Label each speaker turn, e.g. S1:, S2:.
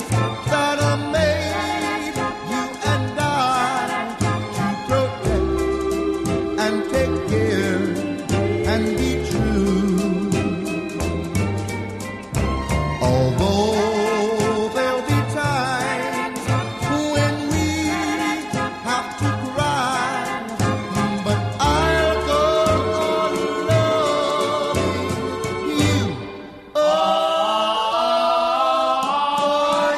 S1: that are made you and I to protect and take care and be true.